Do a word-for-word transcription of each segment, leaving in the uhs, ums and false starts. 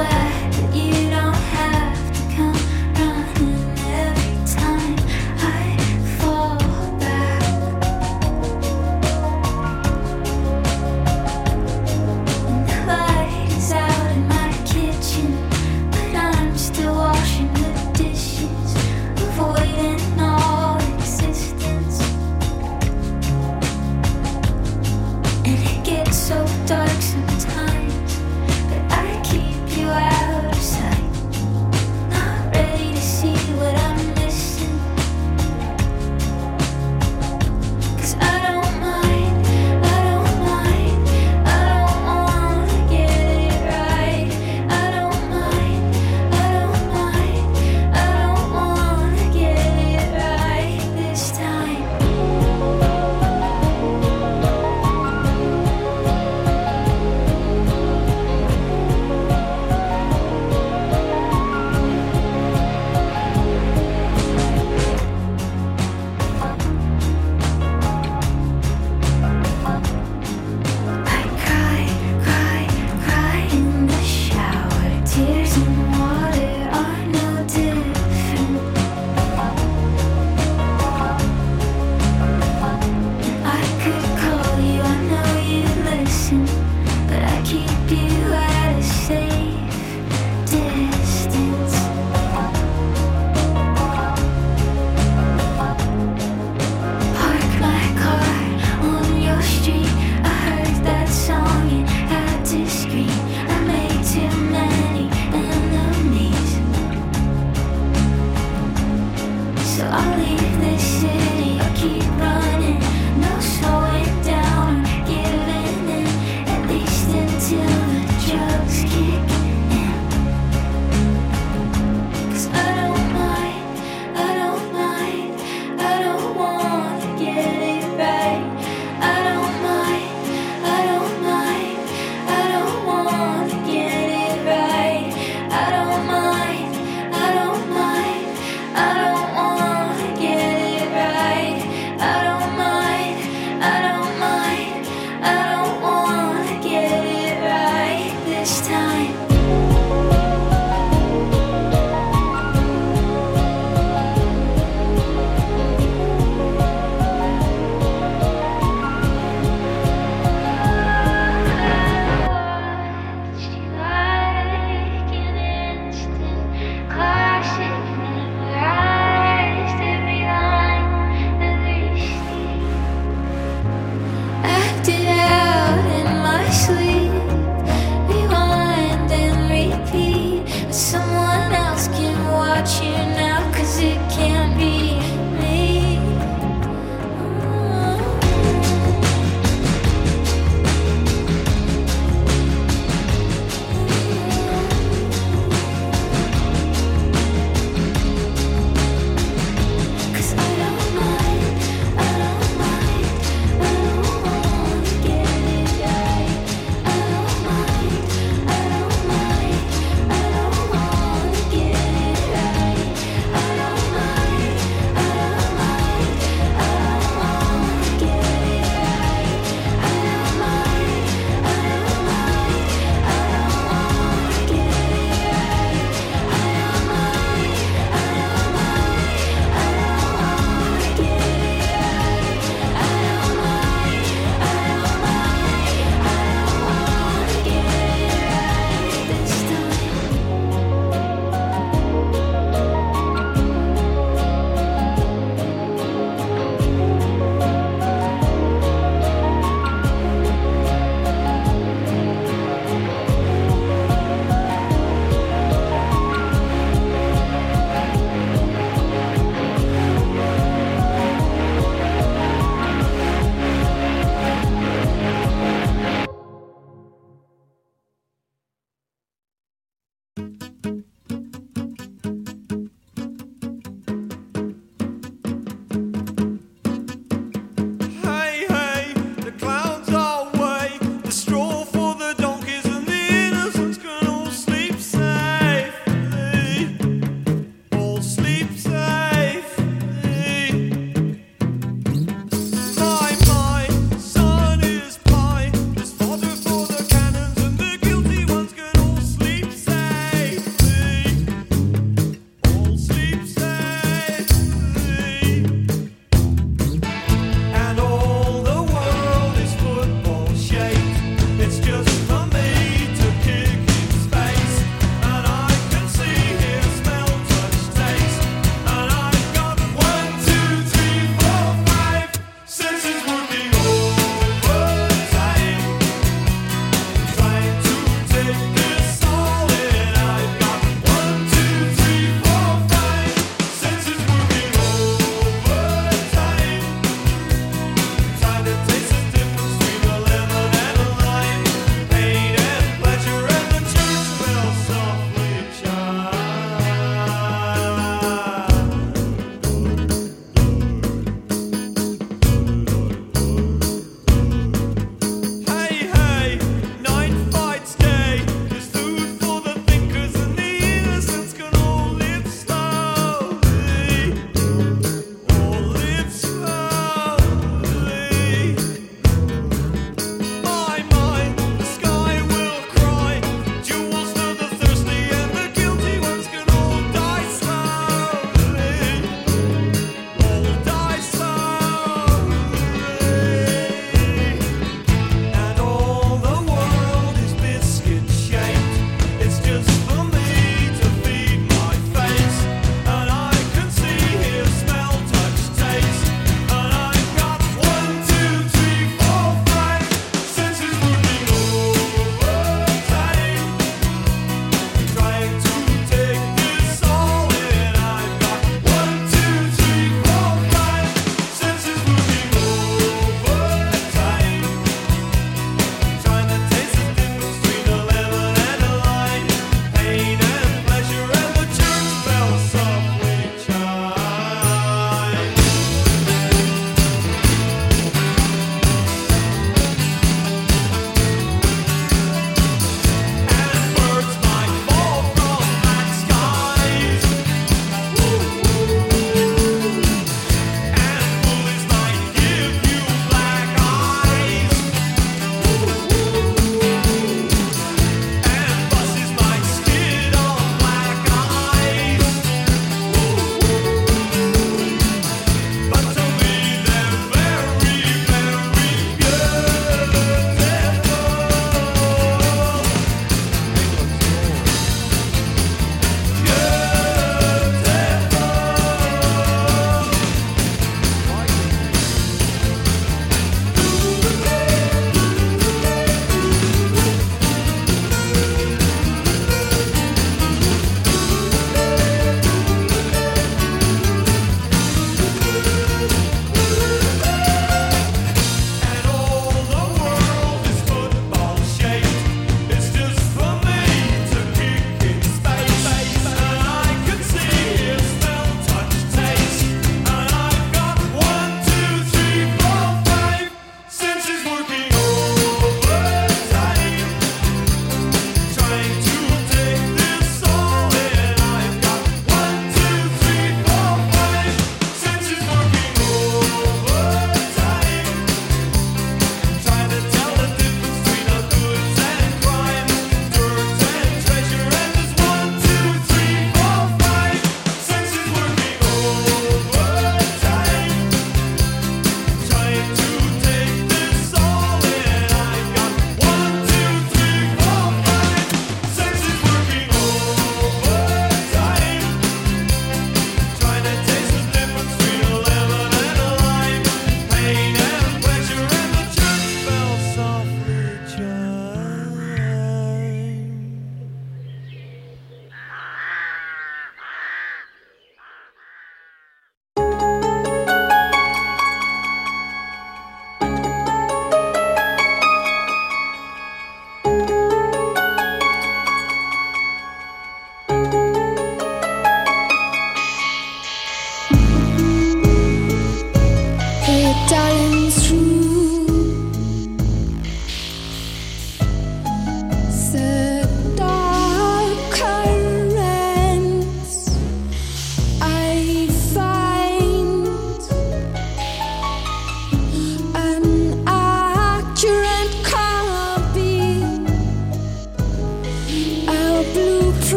glad that you don't have to come running every time I fall back. And the light is out in my kitchen, but I'm still washing the dishes, avoiding all existence. And it gets so dark sometimes, but I keep you out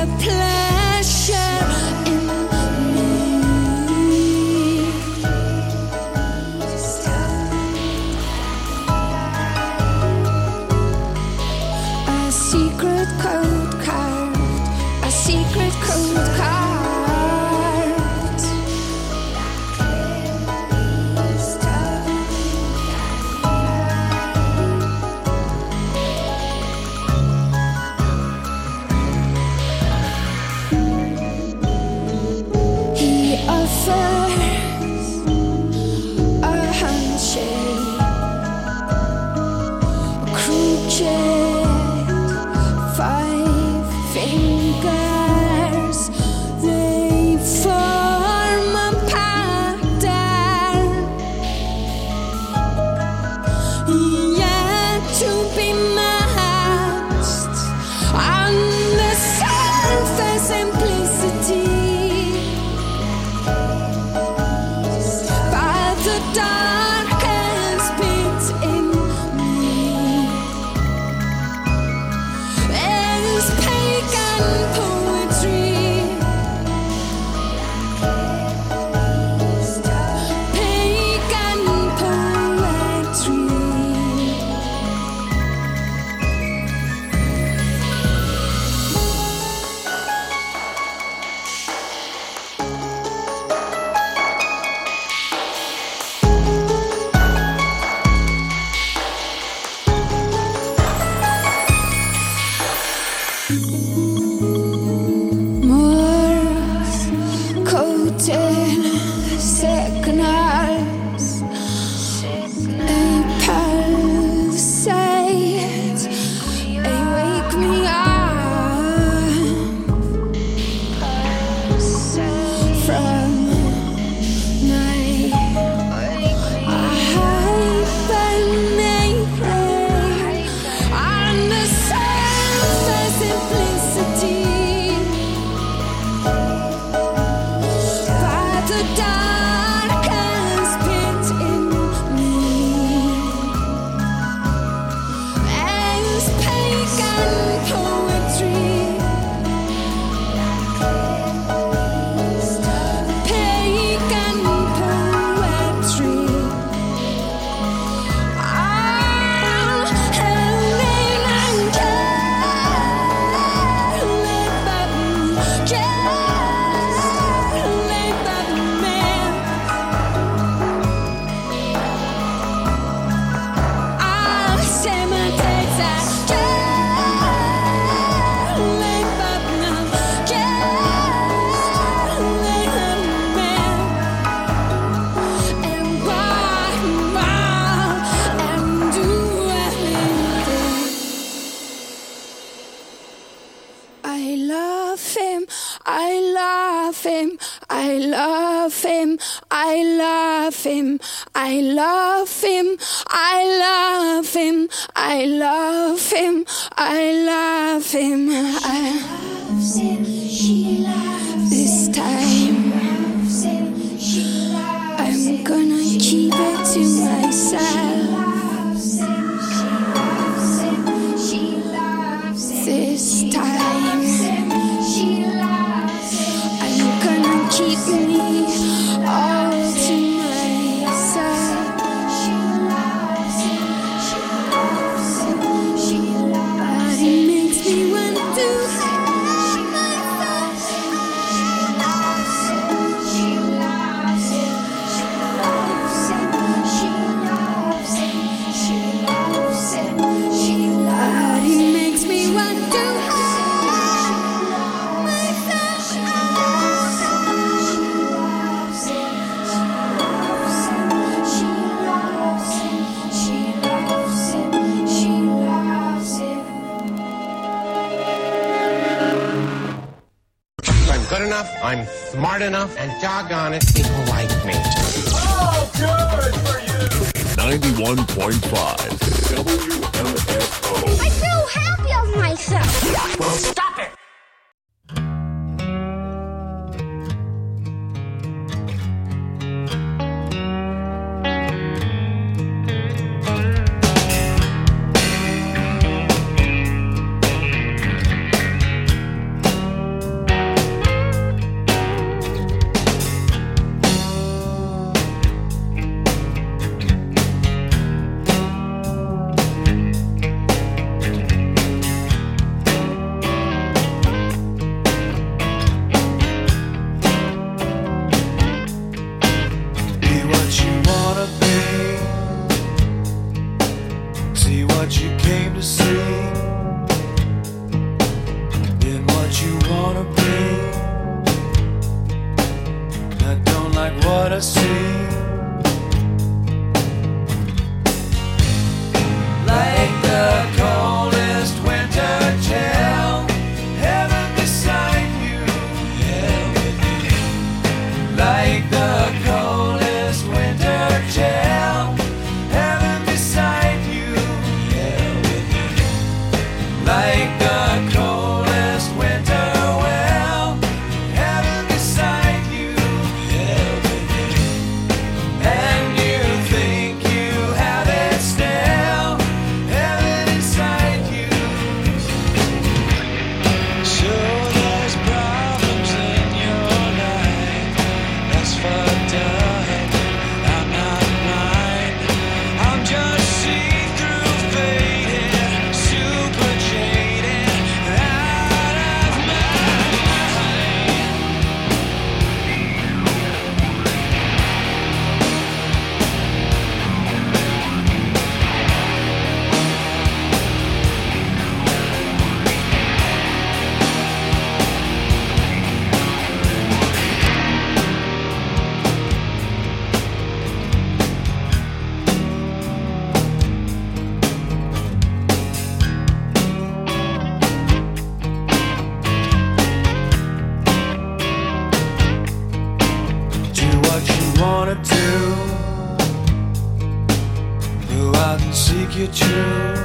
pleasure in me. A secret code card, a secret code card. I'm smart enough, and doggone it, people like me. Oh, good for you! ninety-one point five W M F O. I feel happy of myself. Well, stop it! See what you came to see, in what you wanna be. I don't like what I see. Like the coldest winter chill, heaven beside you. Like the coldest winter chill, heaven beside you. Like the coldest winter well, heaven beside you. And you think you have it still, heaven inside you. Sure, there's problems in your life. That's fucked up. I'm not blind. I'm just see-through faded, super jaded, out of my mind. Do what you wanna do. Go out and seek your truth.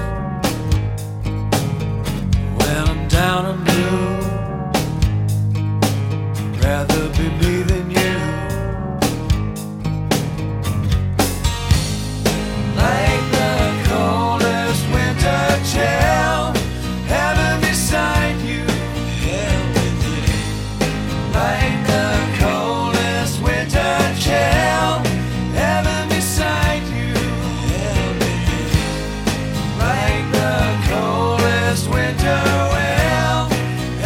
When I'm down and blue, rather be me than you. Like the coldest winter chill, heaven beside you. Like the coldest winter chill, heaven beside you. Like the coldest winter well,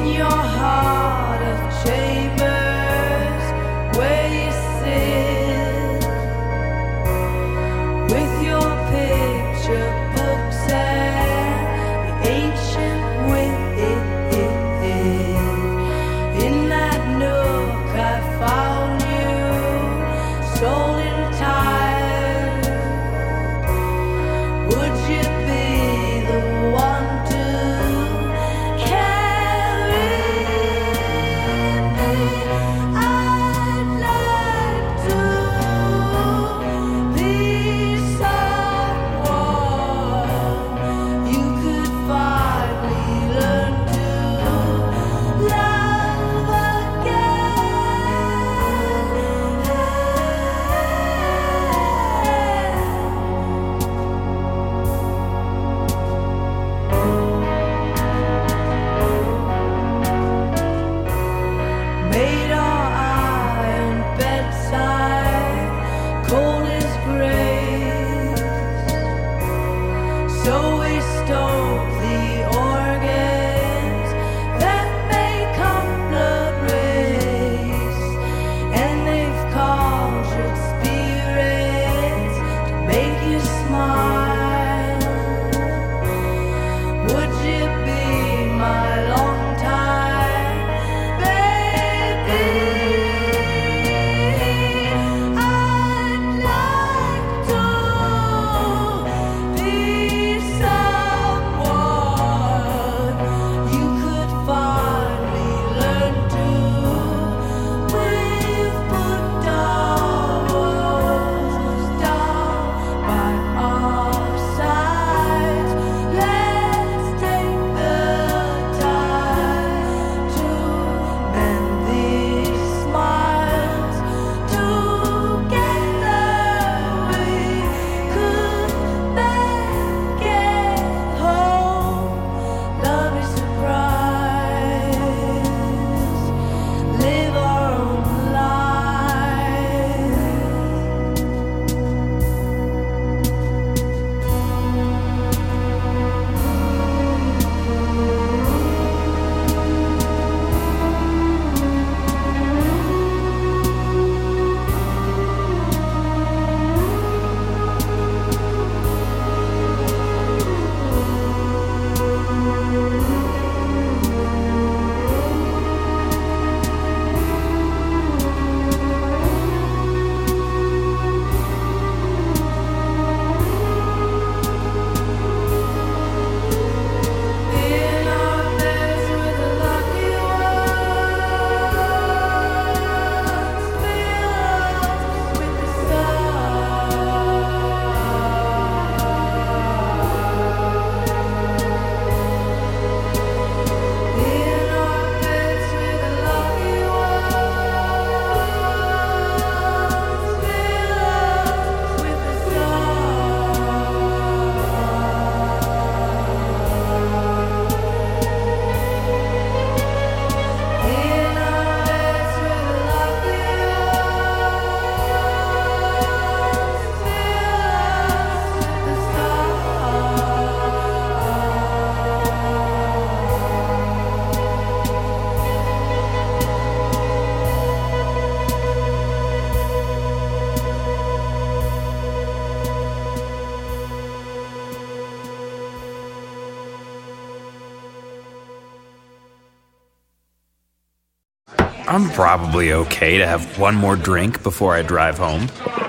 I'm probably okay to have one more drink before I drive home.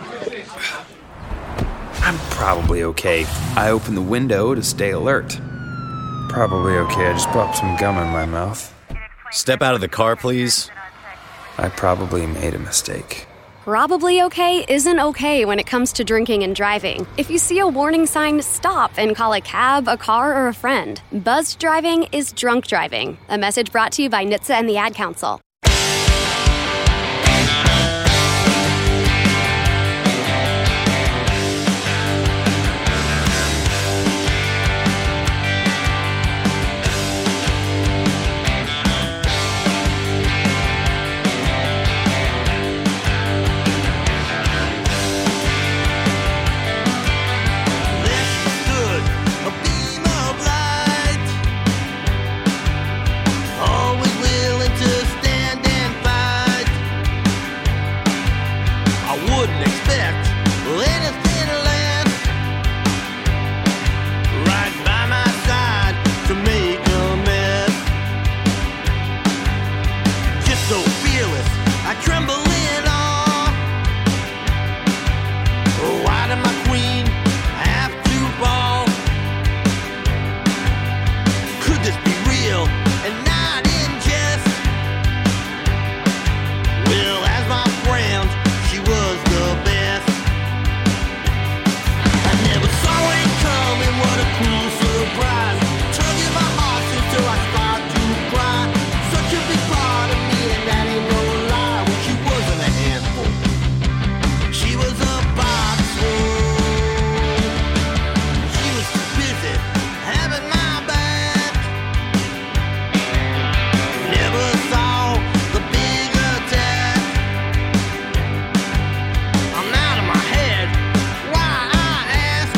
I'm probably okay. I open the window to stay alert. Probably okay. I just popped some gum in my mouth. Step out of the car, please. I probably made a mistake. Probably okay isn't okay when it comes to drinking and driving. If you see a warning sign, stop and call a cab, a car, or a friend. Buzzed driving is drunk driving. A message brought to you by N H T S A and the Ad Council. Always so fearless, I tremble in awe. Oh, why did my queen have to fall? Could this be real and not in jest? Well, as my friend, she was the best. I never saw it coming, what a cruel surprise. Tugging my heart until I start to cry. Such a big part of me, and that ain't no lie. Well, she wasn't a handful, she was a box full. She was too busy having my back. Never saw the big attack. I'm out of my head, why I ask?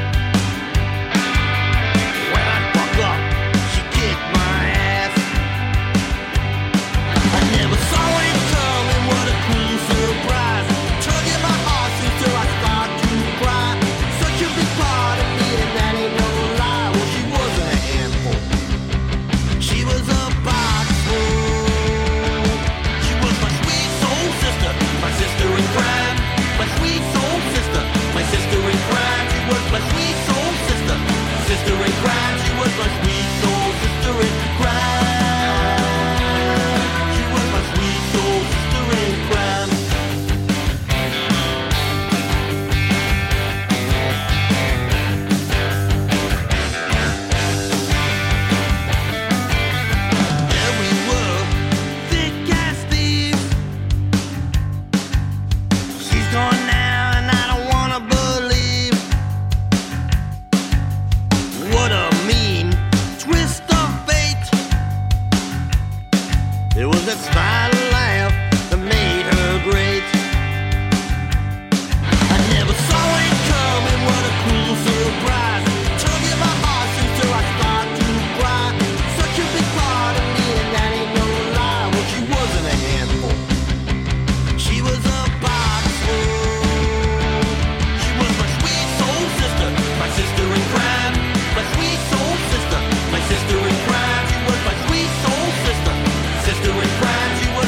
When I fuck up, she kicked my ass. I never saw it coming, what a cruel surprise. Tugging my heart until I start to cry. Such a big part of me, and that ain't no lie. Well, she wasn't a handful, she was a box full. She was my sweet soul sister, my sister in crime. My sweet soul sister, my sister in crime. She was my sweet soul sister, sister in crime. She was my sweet soul sister in crime. She was my sweet soul sister in crime. There we were, thick as thieves. She's gone now, and I don't wanna believe. What a mean twist of fate. It was that smile and laugh that made her great. I never saw it coming, what a cruel surprise. Tugging my heart until I start to cry. Such a big part of me, and that ain't no lie. Well, she wasn't a handful, she was a box full. She was my sweet soul sister, my sister in crime. My sweet soul sister, my sister in crime. She was my sweet soul sister, sister in crime. She was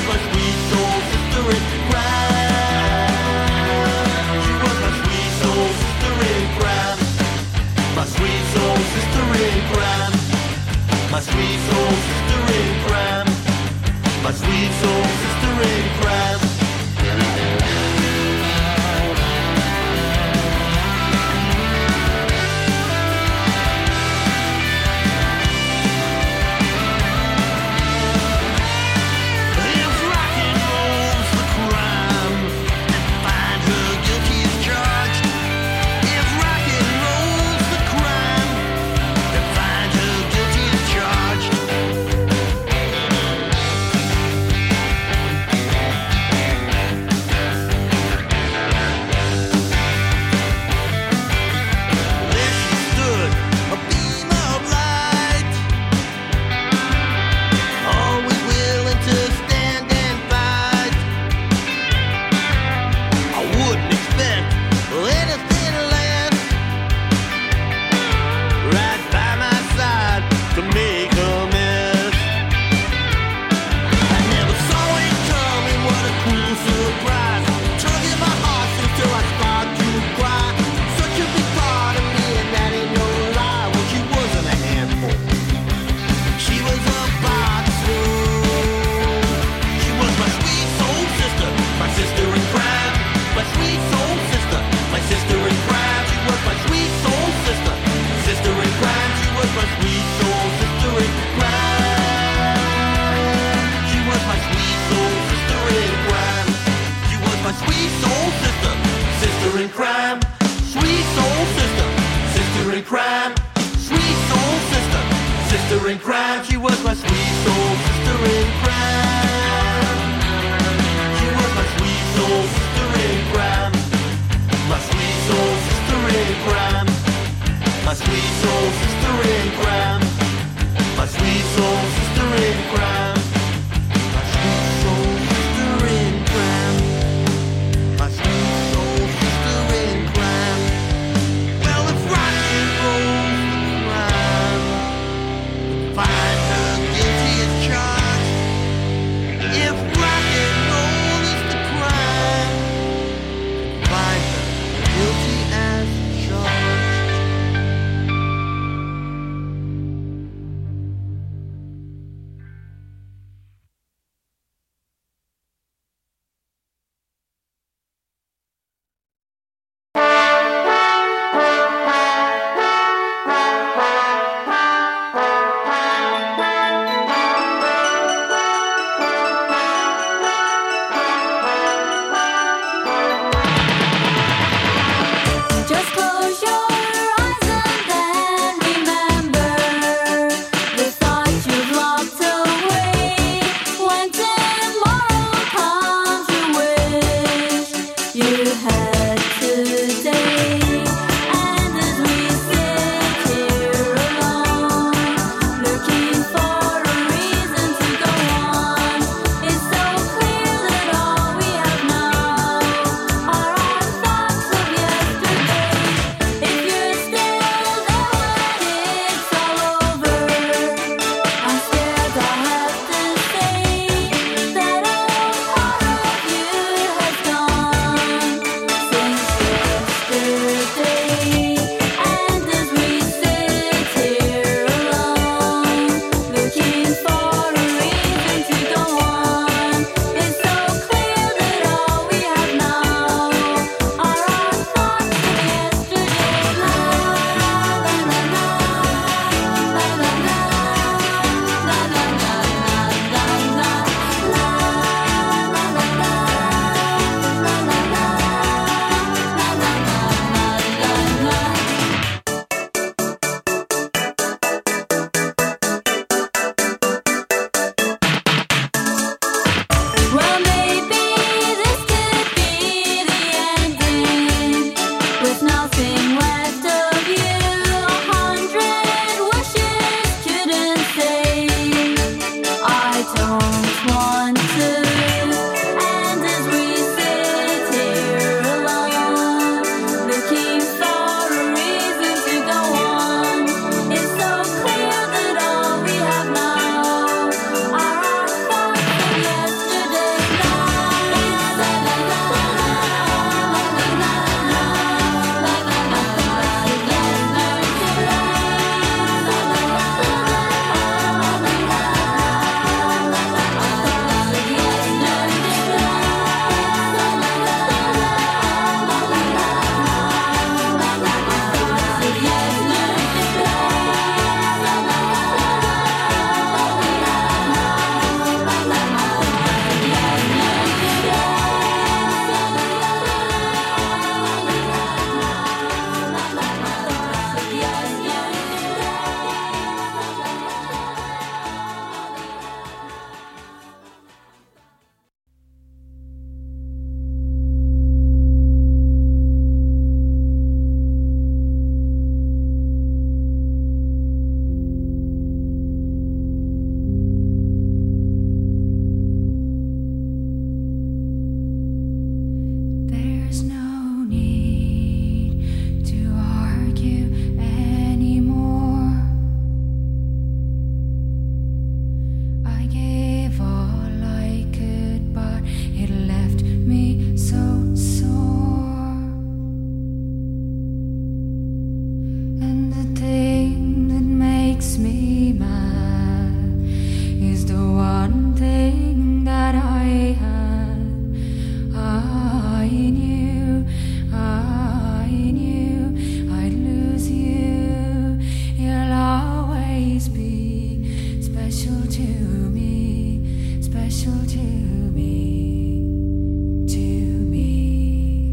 special to me, to me.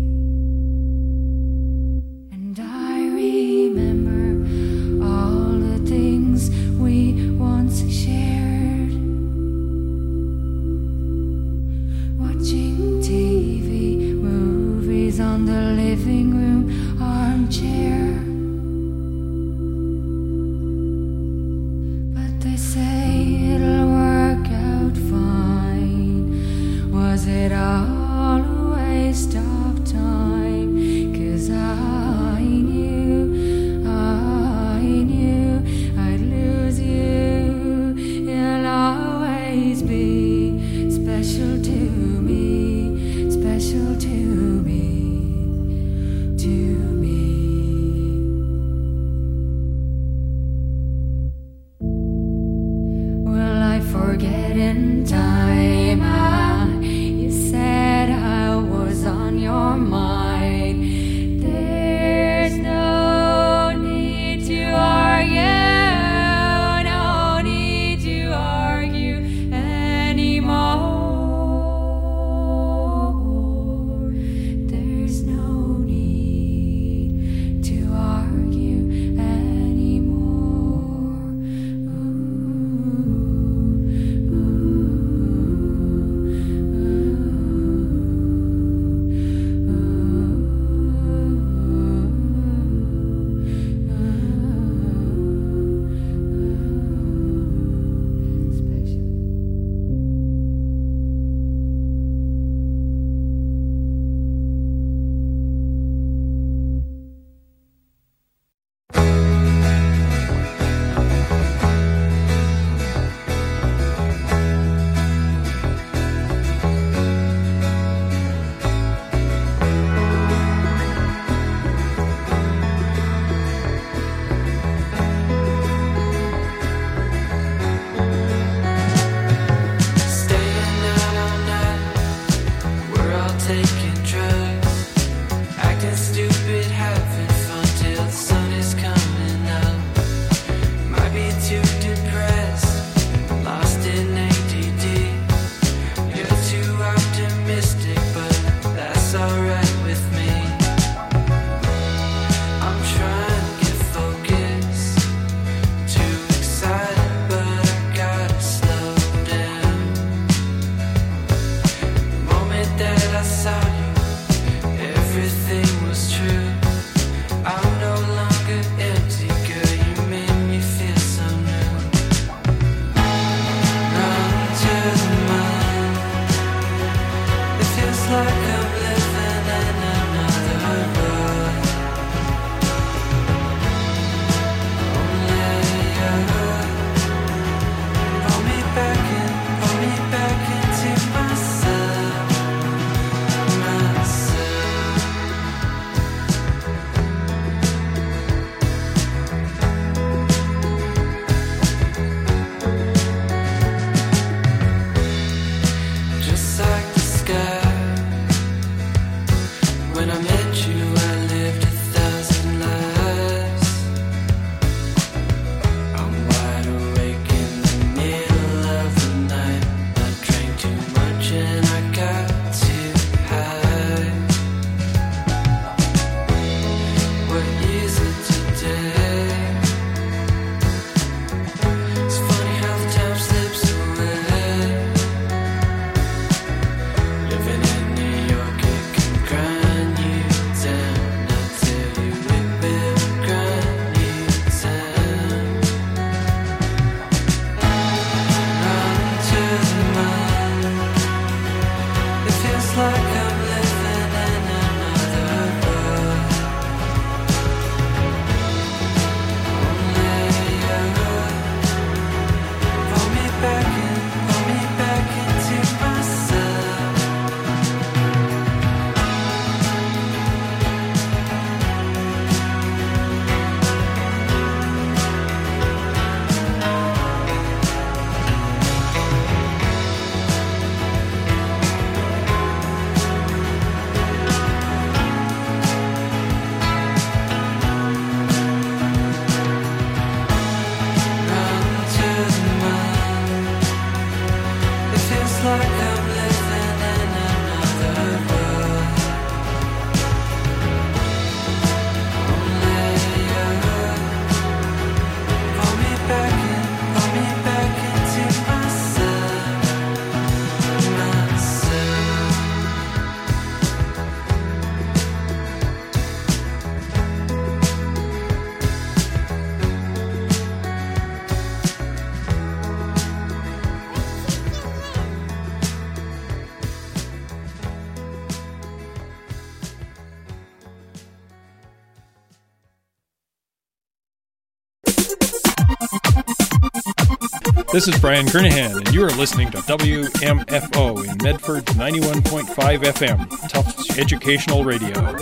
And I remember all the things we once shared, watching T V, movies on the living room armchair. But they say it'll work out fine. Was it all a waste of time? 'Cause I knew, I knew I'd lose you. You'll always be special to me, special to me, to me. Will I forget in time? Ah, you said I was on your mind. There's no need to argue, no need to argue anymore. There's no need to argue anymore. Staying out all night, we're all taking drugs, acting stupid, having fun till the sun is coming up. Might be too depressed, lost in A D D. You're too optimistic, but that's alright with me. I'm trying to get focused, too excited, but I gotta slow down. The moment that I saw you, everything was true. I'm no longer empty, girl, you made me feel so new. Run to the mind, it feels like I'm living in another world. Only you pull me back in, pull me back into myself. My like I'm living in another world. Only you pull me back in, pull me back into myself, myself. This is Brian Kernahan, and you are listening to W M F O in Medford's ninety-one point five F M, Tufts Educational Radio.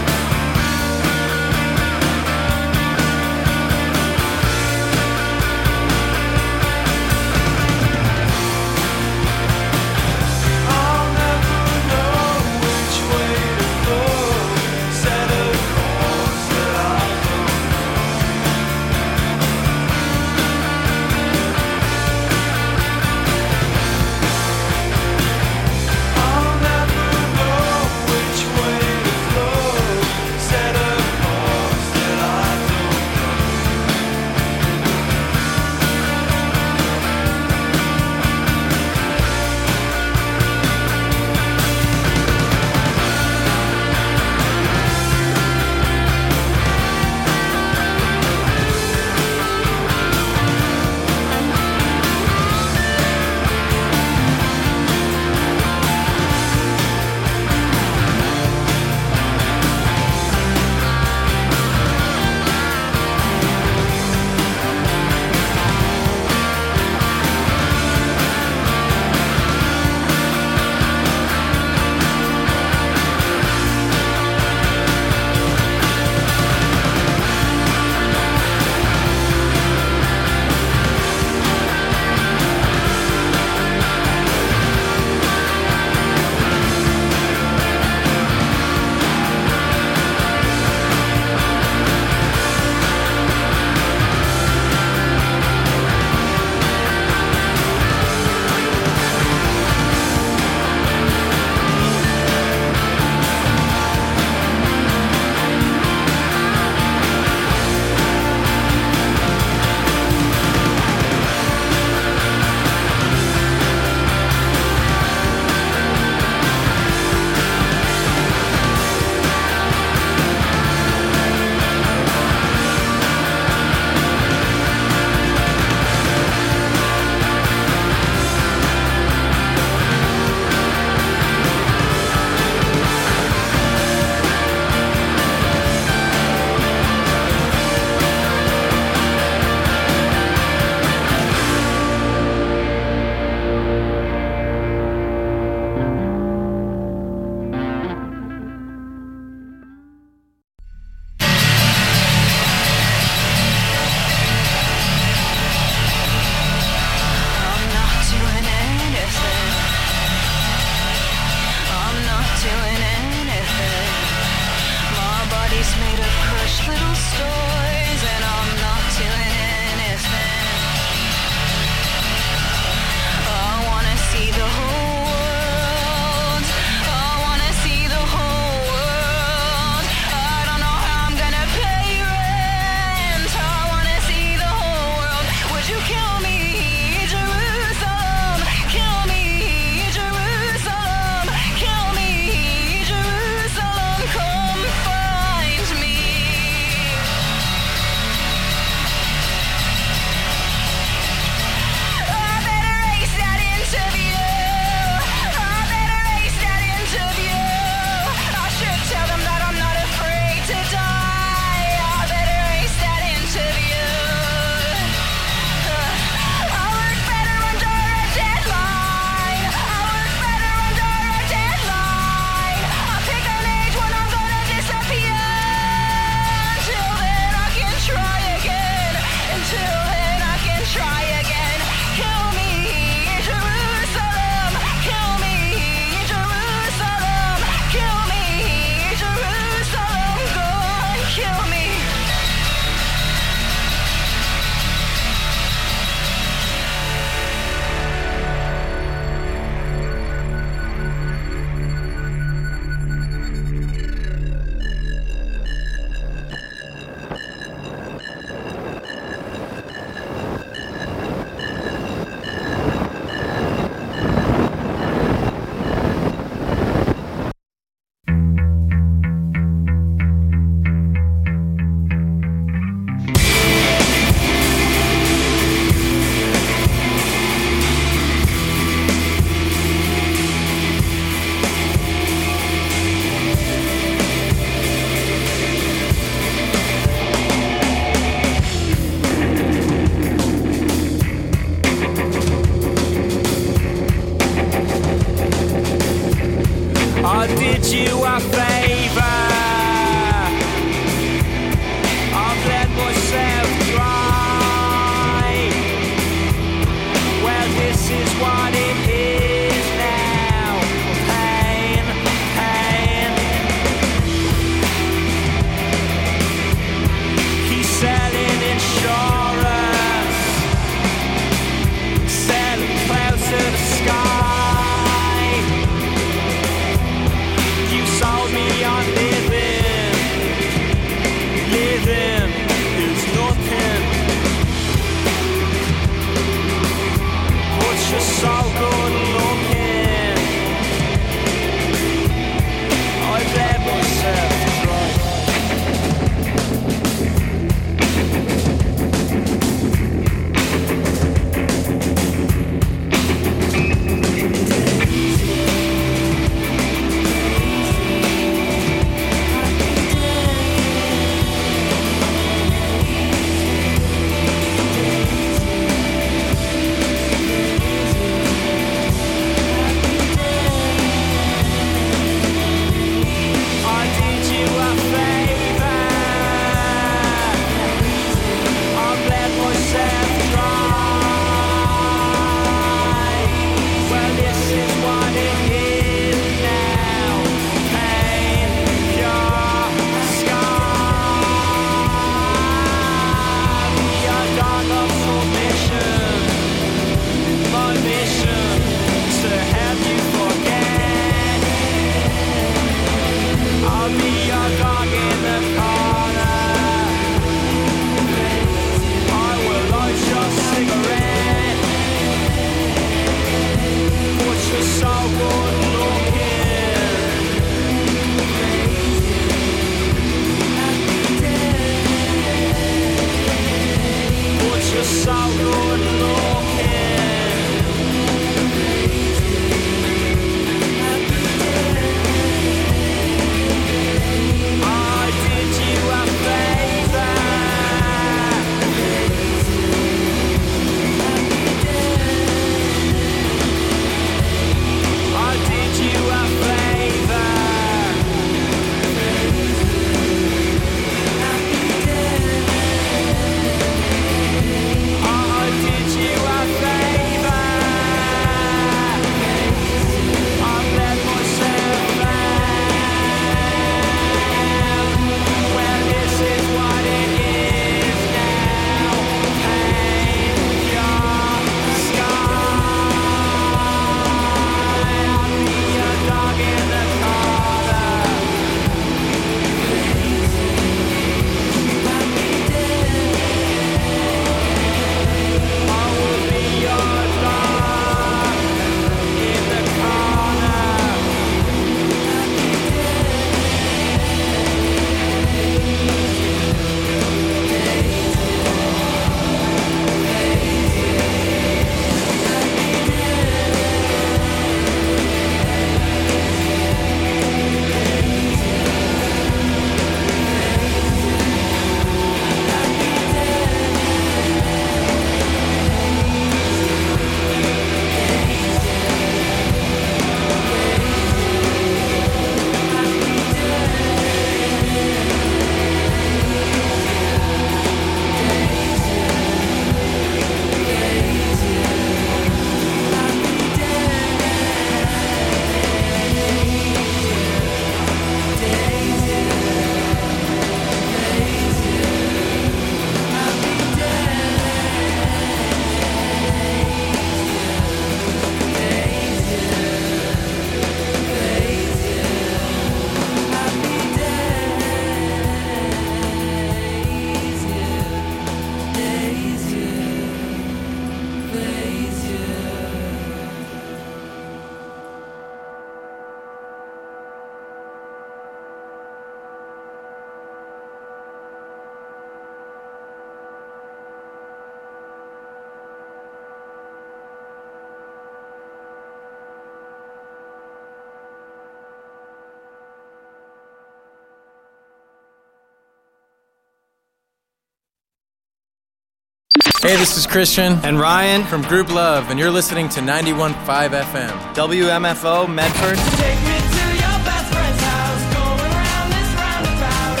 Hey, this is Christian and Ryan from Group Love, and you're listening to ninety-one point five F M. W M F O Medford. Take me to your best friend's house, going round this roundabout,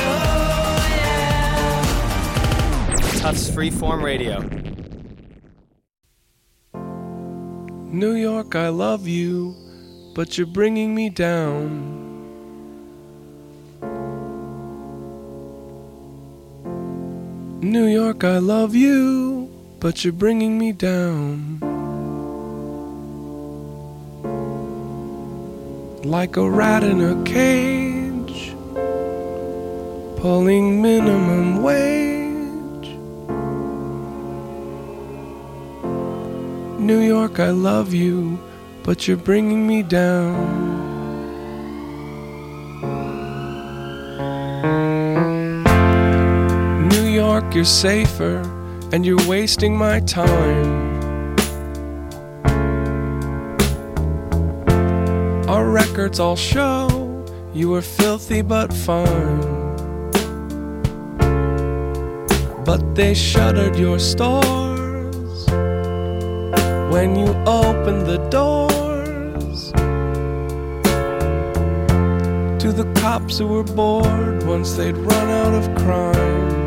oh yeah. Tufts Freeform Radio. New York, I love you, but you're bringing me down. New York, I love you, but you're bringing me down. Like a rat in a cage, pulling minimum wage. New York, I love you, but you're bringing me down. New York, you're safer, and you're wasting my time. Our records all show you were filthy but fine. But they shuttered your stores when you opened the doors to the cops who were bored once they'd run out of crime.